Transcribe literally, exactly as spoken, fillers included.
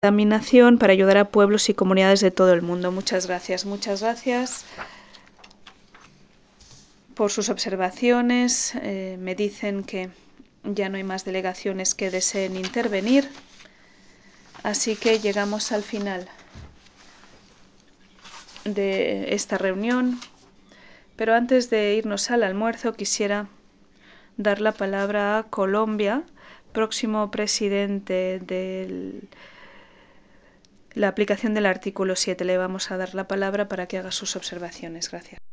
contaminación para ayudar a pueblos y comunidades de todo el mundo. Muchas gracias, muchas gracias por sus observaciones. Eh, me dicen que ya no hay más delegaciones que deseen intervenir, así que llegamos al final de esta reunión. Pero antes de irnos al almuerzo quisiera dar la palabra a Colombia, próximo presidente de la aplicación del artículo siete. Le vamos a dar la palabra para que haga sus observaciones. Gracias.